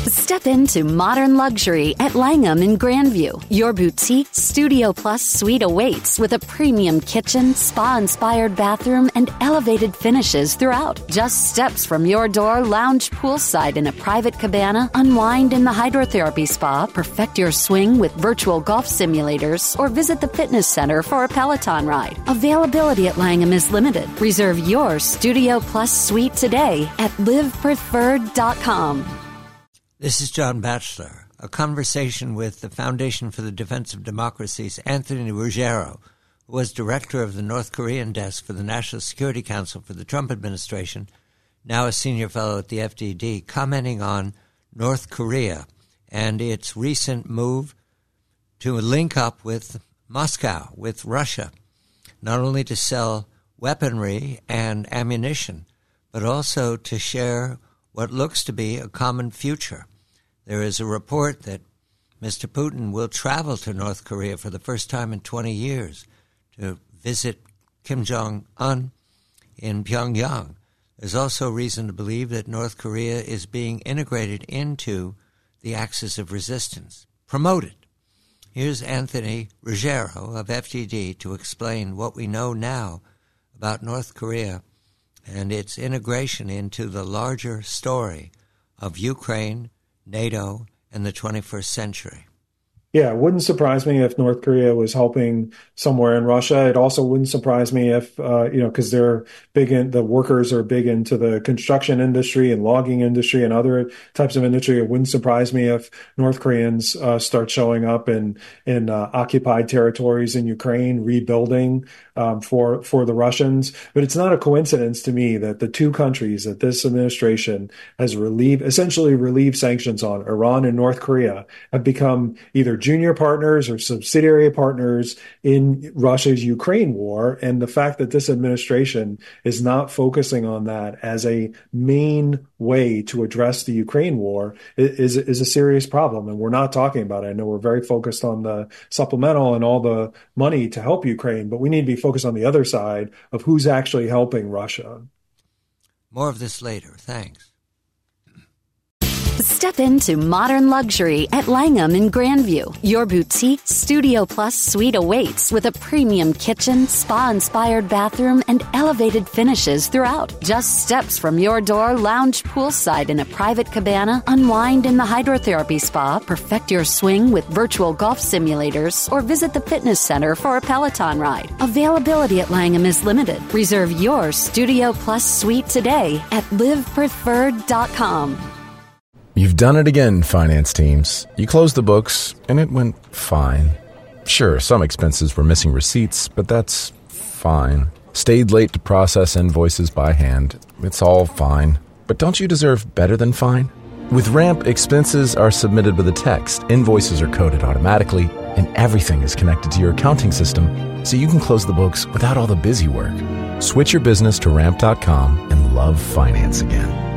Step into modern luxury at Langham in Grandview. Your boutique Studio Plus suite awaits with a premium kitchen, spa-inspired bathroom, and elevated finishes throughout. Just steps from your door, lounge poolside in a private cabana, unwind in the hydrotherapy spa, perfect your swing with virtual golf simulators, or visit the fitness center for a Peloton ride. Availability at Langham is limited. Reserve your Studio Plus suite today at livepreferred.com. This is John Batchelor, a conversation with the Foundation for the Defense of Democracy's Anthony Ruggiero, who was director of the North Korean desk for the National Security Council for the Trump administration, now a senior fellow at the FDD, commenting on North Korea and its recent move to link up with Moscow, with Russia, not only to sell weaponry and ammunition, but also to share what looks to be a common future. There is a report that Mr. Putin will travel to North Korea for the first time in 20 years to visit Kim Jong-un in Pyongyang. There's also reason to believe that North Korea is being integrated into the axis of resistance, promoted. Here's Anthony Ruggiero of FDD to explain what we know now about North Korea and its integration into the larger story of Ukraine, NATO, and the 21st century. Yeah, it wouldn't surprise me if North Korea was helping somewhere in Russia. It also wouldn't surprise me if, because they're the workers are big into the construction industry and logging industry and other types of industry. It wouldn't surprise me if North Koreans start showing up in occupied territories in Ukraine, rebuilding for the Russians. But it's not a coincidence to me that the two countries that this administration has essentially relieved sanctions on, Iran and North Korea, have become either junior partners or subsidiary partners in Russia's Ukraine war. And the fact that this administration is not focusing on that as a main way to address the Ukraine war is a serious problem. And we're not talking about it. I know we're very focused on the supplemental and all the money to help Ukraine, but we need to be focused on the other side of who's actually helping Russia. More of this later. Thanks. Step into modern luxury at Langham in Grandview. Your boutique Studio Plus suite awaits with a premium kitchen, spa-inspired bathroom, and elevated finishes throughout. Just steps from your door, lounge poolside in a private cabana, unwind in the hydrotherapy spa, perfect your swing with virtual golf simulators, or visit the fitness center for a Peloton ride. Availability at Langham is limited. Reserve your Studio Plus suite today at livepreferred.com. You've done it again, finance teams. You closed the books, and it went fine. Sure, some expenses were missing receipts, but that's fine. Stayed late to process invoices by hand. It's all fine. But don't you deserve better than fine? With Ramp, expenses are submitted with a text, invoices are coded automatically, and everything is connected to your accounting system, so you can close the books without all the busy work. Switch your business to Ramp.com and love finance again.